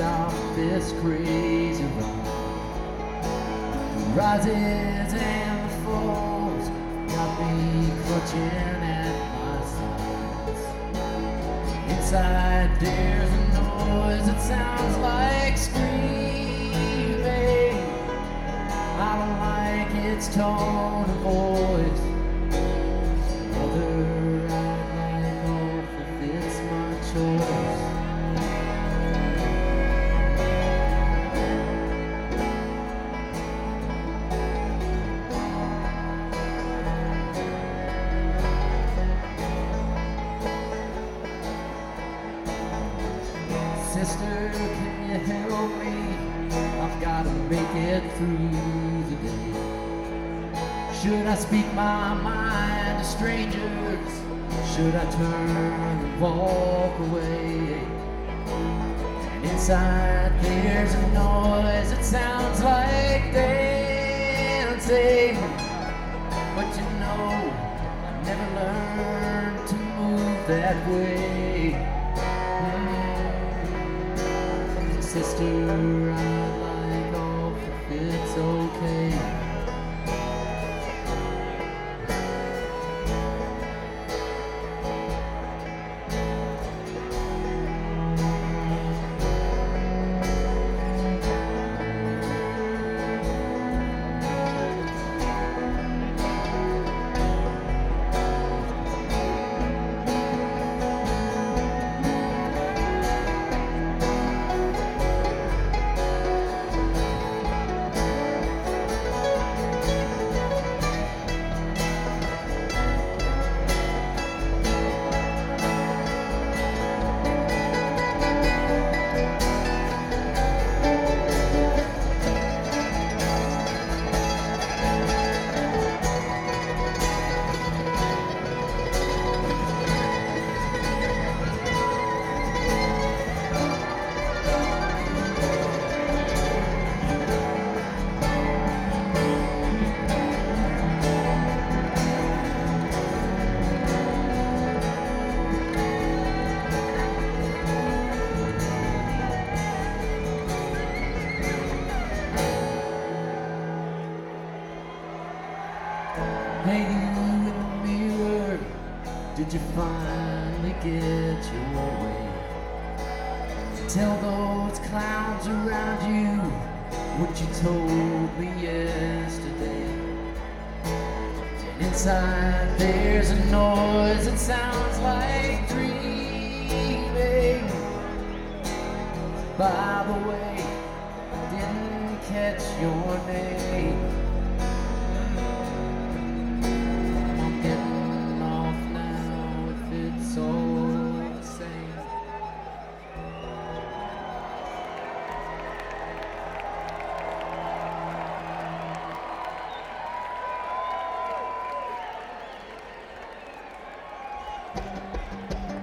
stop this crazy ride. The rises and the falls got me clutching at my sides. Inside there's a noise that sounds like screaming. I don't like its tone of voice. Whether I like off if it's my choice. Sister, can you help me? I've gotta make it through the day. Should I speak my mind to strangers? Should I turn and walk away? And inside there's a noise that sounds like dancing. But you know, I never learned to move that way. Sister, I'd like off if it's okay. Hey, you in the mirror, did you finally get your way? Tell those clowns around you what you told me yesterday. And inside there's a noise that sounds like dreaming. By the way, I didn't catch your name.